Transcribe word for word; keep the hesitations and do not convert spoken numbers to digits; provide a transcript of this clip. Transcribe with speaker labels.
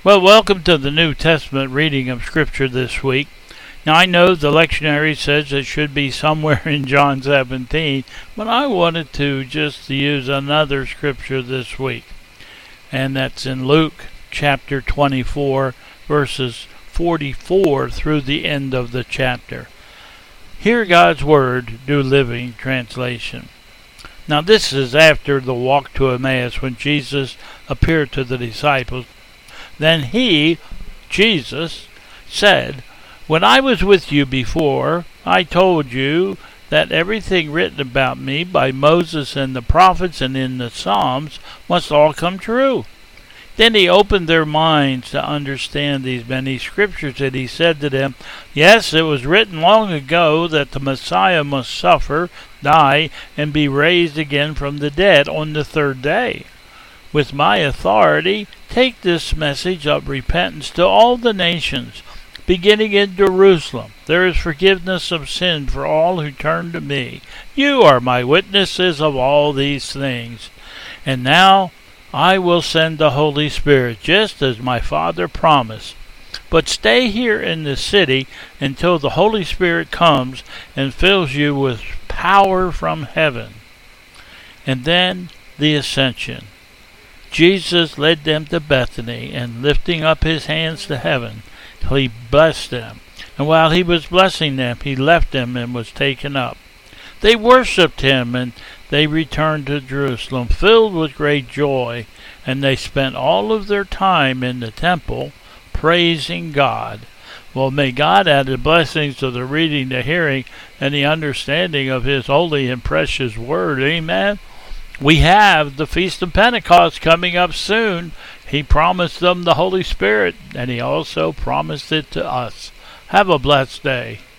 Speaker 1: Well, welcome to the New Testament reading of Scripture this week. Now, I know the lectionary says it should be somewhere in John seventeen, but I wanted to just use another Scripture this week, and that's in Luke chapter twenty-four, verses forty-four through the end of the chapter. Hear God's Word, New Living Translation. Now, this is after the walk to Emmaus when Jesus appeared to the disciples. Then he, Jesus, said, "When I was with you before, I told you that everything written about me by Moses and the prophets and in the Psalms must all come true." Then he opened their minds to understand these many scriptures, and he said to them, "Yes, it was written long ago that the Messiah must suffer, die, and be raised again from the dead on the third day. With my authority, take this message of repentance to all the nations, beginning in Jerusalem. There is forgiveness of sin for all who turn to me. You are my witnesses of all these things. And now I will send the Holy Spirit, just as my Father promised. But stay here in the city until the Holy Spirit comes and fills you with power from heaven." And then the ascension. Jesus led them to Bethany, and lifting up his hands to heaven, he blessed them. And while he was blessing them, he left them and was taken up. They worshipped him, and they returned to Jerusalem, filled with great joy, and they spent all of their time in the temple, praising God. Well, may God add the blessings to the reading, the hearing, and the understanding of his holy and precious word. Amen. We have the Feast of Pentecost coming up soon. He promised them the Holy Spirit, and he also promised it to us. Have a blessed day.